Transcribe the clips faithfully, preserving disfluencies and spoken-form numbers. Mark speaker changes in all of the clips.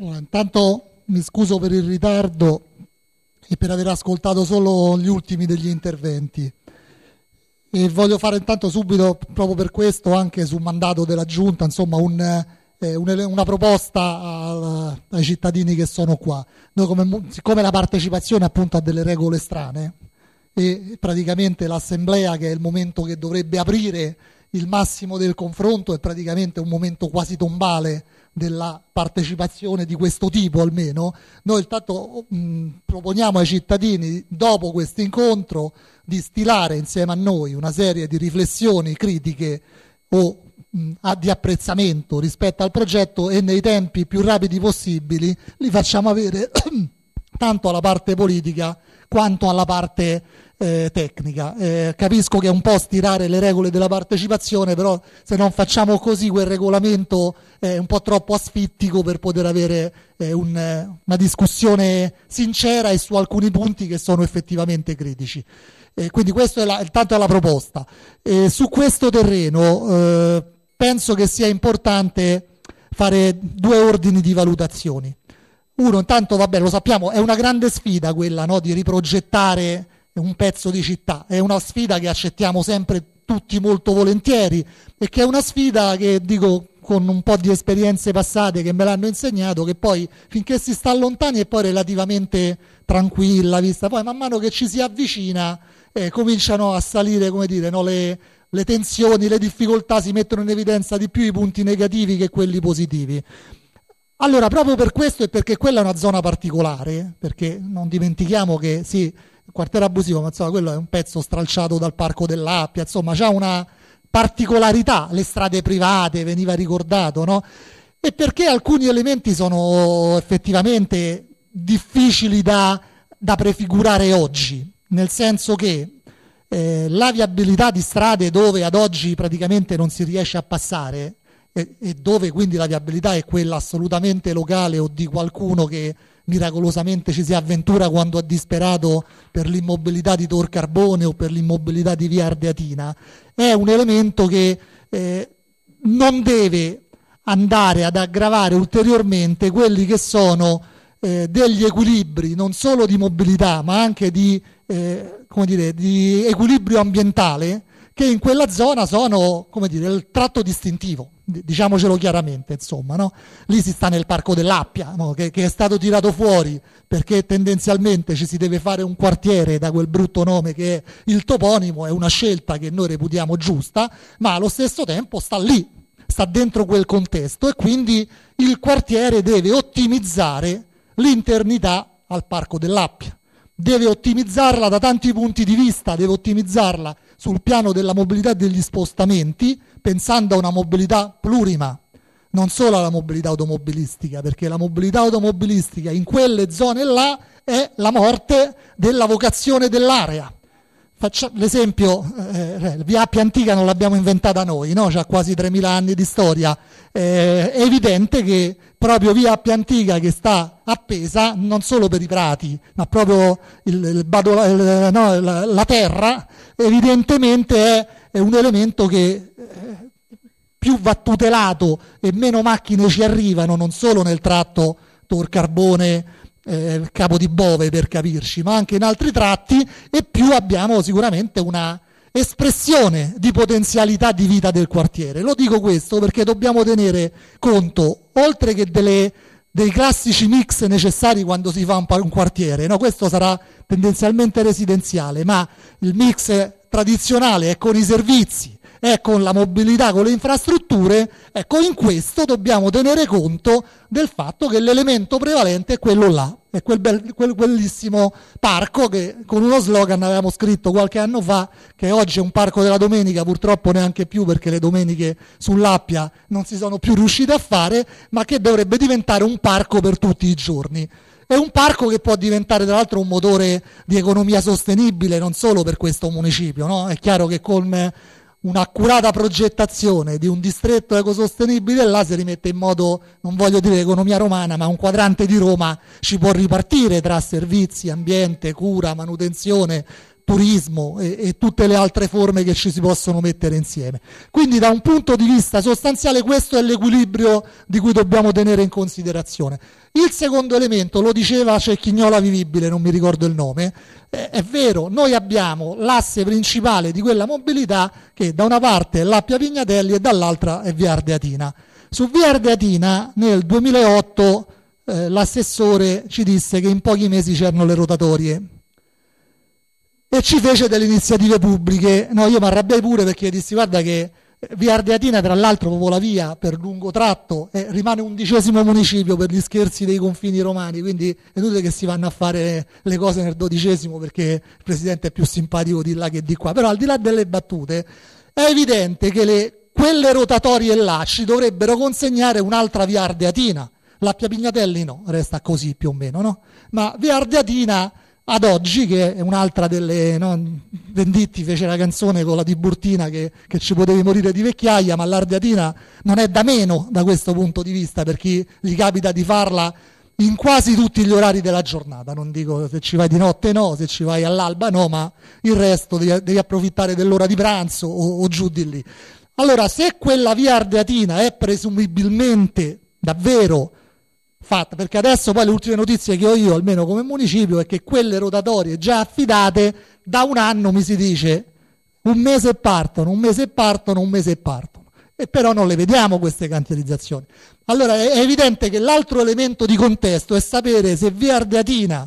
Speaker 1: Allora, intanto mi scuso per il ritardo e per aver ascoltato solo gli ultimi degli interventi. E voglio fare intanto subito, proprio per questo, anche su mandato della Giunta, insomma, un, eh, un, una proposta al, ai cittadini che sono qua. Noi come, siccome la partecipazione appunto ha delle regole strane e praticamente l'assemblea, che è il momento che dovrebbe aprire il massimo del confronto, è praticamente un momento quasi tombale della partecipazione di questo tipo, almeno noi intanto mh, proponiamo ai cittadini, dopo questo incontro, di stilare insieme a noi una serie di riflessioni critiche o mh, di apprezzamento rispetto al progetto, e nei tempi più rapidi possibili li facciamo avere tanto alla parte politica quanto alla parte eh, tecnica. Eh, capisco che è un po' stirare le regole della partecipazione, però se non facciamo così quel regolamento è un po' troppo asfittico per poter avere eh, un, una discussione sincera e su alcuni punti che sono effettivamente critici. Eh, quindi questa è la, tanto è la proposta. Eh, su questo terreno eh, penso che sia importante fare due ordini di valutazioni. Uno, intanto, vabbè, lo sappiamo, è una grande sfida quella, no, di riprogettare un pezzo di città, è una sfida che accettiamo sempre tutti molto volentieri e che è una sfida che, dico con un po' di esperienze passate che me l'hanno insegnato, che poi finché si sta lontani è poi relativamente tranquilla vista, poi man mano che ci si avvicina eh, cominciano a salire, come dire, no, le, le tensioni, le difficoltà, si mettono in evidenza di più i punti negativi che quelli positivi. Allora, proprio per questo e perché quella è una zona particolare, perché non dimentichiamo che sì, il quartiere abusivo, ma insomma quello è un pezzo stralciato dal Parco dell'Appia, insomma c'ha una particolarità, le strade private, veniva ricordato, no? E perché alcuni elementi sono effettivamente difficili da, da prefigurare oggi, nel senso che eh, la viabilità di strade dove ad oggi praticamente non si riesce a passare, e, e dove quindi la viabilità è quella assolutamente locale o di qualcuno che miracolosamente ci si avventura quando è disperato per l'immobilità di Tor Carbone o per l'immobilità di Via Ardeatina, è un elemento che eh, non deve andare ad aggravare ulteriormente quelli che sono eh, degli equilibri non solo di mobilità ma anche di, eh, come dire, di equilibrio ambientale, che in quella zona sono, come dire, il tratto distintivo, diciamocelo chiaramente, insomma, no? Lì si sta nel Parco dell'Appia, no? che, che è stato tirato fuori perché tendenzialmente ci si deve fare un quartiere da quel brutto nome che è il toponimo, è una scelta che noi reputiamo giusta, ma allo stesso tempo sta lì, sta dentro quel contesto, e quindi il quartiere deve ottimizzare l'internità al Parco dell'Appia, deve ottimizzarla da tanti punti di vista, deve ottimizzarla sul piano della mobilità e degli spostamenti, pensando a una mobilità plurima, non solo alla mobilità automobilistica, perché la mobilità automobilistica in quelle zone là è la morte della vocazione dell'area. Faccio l'esempio, eh, Via Appia Antica non l'abbiamo inventata noi, no? C'ha quasi tremila anni di storia. Eh, è evidente che proprio Via Appia Antica, che sta appesa non solo per i prati, ma proprio il, il badola, il, no, la, la terra, evidentemente è, è un elemento che eh, più va tutelato e meno macchine ci arrivano, non solo nel tratto Tor Carbone, Eh, Capo di Bove, per capirci, ma anche in altri tratti, e più abbiamo sicuramente una espressione di potenzialità di vita del quartiere. Lo dico questo perché dobbiamo tenere conto, oltre che delle, dei classici mix necessari quando si fa un, un quartiere, no? Questo sarà tendenzialmente residenziale, ma il mix tradizionale è con i servizi, è con la mobilità, con le infrastrutture. Ecco, in questo dobbiamo tenere conto del fatto che l'elemento prevalente è quello là, è quel, bel, quel bellissimo parco che con uno slogan avevamo scritto qualche anno fa, che oggi è un parco della domenica, purtroppo neanche più perché le domeniche sull'Appia non si sono più riuscite a fare, ma che dovrebbe diventare un parco per tutti i giorni. È un parco che può diventare tra l'altro un motore di economia sostenibile non solo per questo municipio, no? È chiaro che con un'accurata progettazione di un distretto ecosostenibile là si rimette in moto, non voglio dire economia romana, ma un quadrante di Roma ci può ripartire tra servizi, ambiente, cura, manutenzione, turismo e, e tutte le altre forme che ci si possono mettere insieme. Quindi da un punto di vista sostanziale questo è l'equilibrio di cui dobbiamo tenere in considerazione. Il secondo elemento, lo diceva Cecchignola Vivibile, non mi ricordo il nome, eh, è vero, noi abbiamo l'asse principale di quella mobilità che da una parte è l'Appia Pignatelli e dall'altra è Via Ardeatina. Su Via Ardeatina nel duemilaotto eh, l'assessore ci disse che in pochi mesi c'erano le rotatorie e ci fece delle iniziative pubbliche. No, io mi arrabbiai pure perché dissi guarda che Via Ardeatina, tra l'altro, proprio la via per lungo tratto, eh, rimane undicesimo municipio per gli scherzi dei confini romani, quindi è inutile che si vanno a fare le cose nel dodicesimo perché il presidente è più simpatico di là che di qua. Però al di là delle battute è evidente che le, quelle rotatorie là ci dovrebbero consegnare un'altra Via Ardeatina. L'Appia Pignatelli no, resta così più o meno, no? Ma Via Ardeatina ad oggi, che è un'altra delle, no, Venditti fece la canzone con la Tiburtina che, che ci potevi morire di vecchiaia, ma l'Ardeatina non è da meno da questo punto di vista per chi gli capita di farla in quasi tutti gli orari della giornata. Non dico se ci vai di notte no, se ci vai all'alba no, ma il resto devi, devi approfittare dell'ora di pranzo o, o giù di lì. Allora, se quella Via Ardeatina è presumibilmente davvero fatta, perché adesso poi le ultime notizie che ho io, almeno come municipio, è che quelle rotatorie già affidate da un anno mi si dice un mese partono, un mese partono, un mese partono, e però non le vediamo queste cantierizzazioni. Allora è evidente che l'altro elemento di contesto è sapere se Via Ardeatina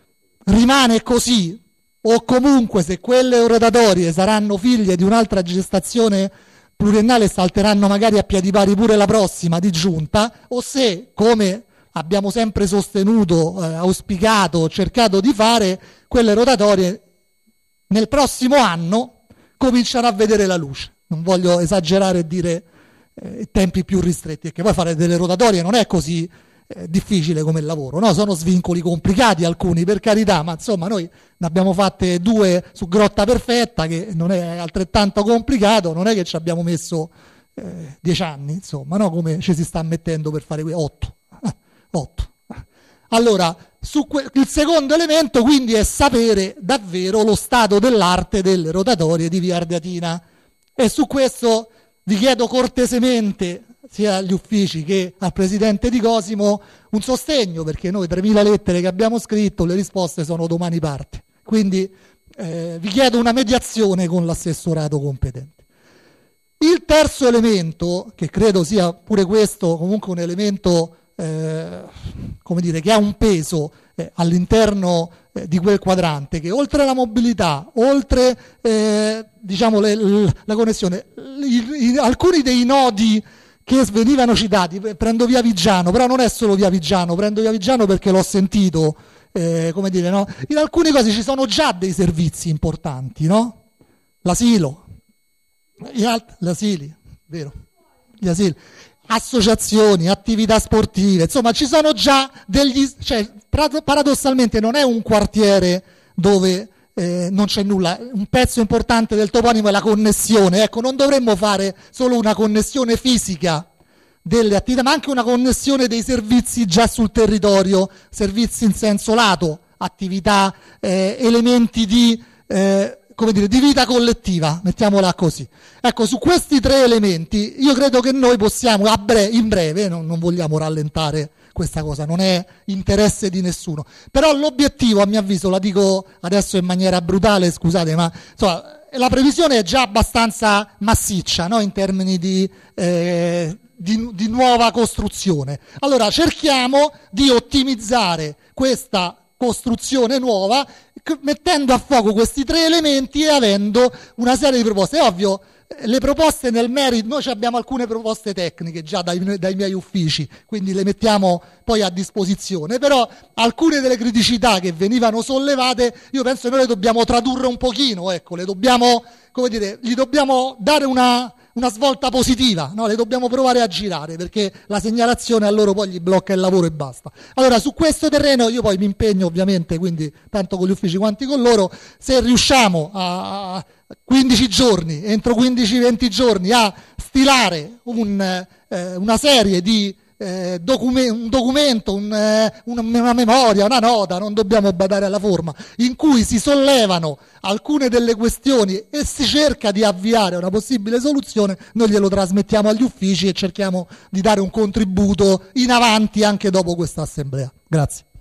Speaker 1: rimane così o comunque se quelle rotatorie saranno figlie di un'altra gestazione pluriennale e salteranno magari a piedi pari pure la prossima di giunta, o se, come abbiamo sempre sostenuto, eh, auspicato, cercato di fare, quelle rotatorie nel prossimo anno cominciano a vedere la luce. Non voglio esagerare e dire eh, tempi più ristretti, perché poi fare delle rotatorie non è così eh, difficile come il lavoro, no? Sono svincoli complicati alcuni, per carità, ma insomma noi ne abbiamo fatte due su Grotta Perfetta, che non è altrettanto complicato, non è che ci abbiamo messo eh, dieci anni, insomma, no? Come ci si sta mettendo per fare que- otto. otto. Allora, su que- il secondo elemento quindi è sapere davvero lo stato dell'arte delle rotatorie di Via Ardeatina, e su questo vi chiedo cortesemente sia agli uffici che al presidente Di Cosimo un sostegno, perché noi tremila lettere che abbiamo scritto, le risposte sono domani parte, quindi eh, vi chiedo una mediazione con l'assessorato competente. Il terzo elemento, che credo sia pure questo comunque un elemento Eh, come dire, che ha un peso eh, all'interno eh, di quel quadrante, che oltre alla mobilità, oltre eh, diciamo le, le, la connessione, i, i, alcuni dei nodi che venivano citati, prendo Via Vigiano, però non è solo Via Vigiano, prendo Via Vigiano perché l'ho sentito, eh, come dire, no? In alcune cose ci sono già dei servizi importanti, no? L'asilo, gli alt- l'asili, vero? Gli asili. Associazioni, attività sportive, insomma ci sono già degli, cioè paradossalmente non è un quartiere dove eh, non c'è nulla, un pezzo importante del toponimo è la connessione, ecco, non dovremmo fare solo una connessione fisica delle attività, ma anche una connessione dei servizi già sul territorio, servizi in senso lato, attività, eh, elementi di eh, come dire, di vita collettiva, mettiamola così. Ecco, su questi tre elementi io credo che noi possiamo, a breve, in breve, non, non vogliamo rallentare questa cosa, non è interesse di nessuno, però l'obiettivo, a mio avviso, la dico adesso in maniera brutale, scusate, ma insomma, la previsione è già abbastanza massiccia, no? In termini di, eh, di, di nuova costruzione. Allora cerchiamo di ottimizzare questa costruzione nuova, mettendo a fuoco questi tre elementi e avendo una serie di proposte. È ovvio, le proposte nel merito, noi abbiamo alcune proposte tecniche già dai, dai miei uffici, quindi le mettiamo poi a disposizione, però alcune delle criticità che venivano sollevate io penso che noi le dobbiamo tradurre un pochino, ecco, le dobbiamo, come dire, gli dobbiamo dare una una svolta positiva, no? Le dobbiamo provare a girare, perché la segnalazione a loro poi gli blocca il lavoro e basta. Allora su questo terreno io poi mi impegno ovviamente, quindi tanto con gli uffici quanti con loro, se riusciamo a quindici giorni, entro quindici venti giorni, a stilare un, eh, una serie di eh, docume- un documento, un, eh, una, una memoria, una nota, non dobbiamo badare alla forma, in cui si sollevano alcune delle questioni e si cerca di avviare una possibile soluzione, noi glielo trasmettiamo agli uffici e cerchiamo di dare un contributo in avanti anche dopo questa assemblea. Grazie.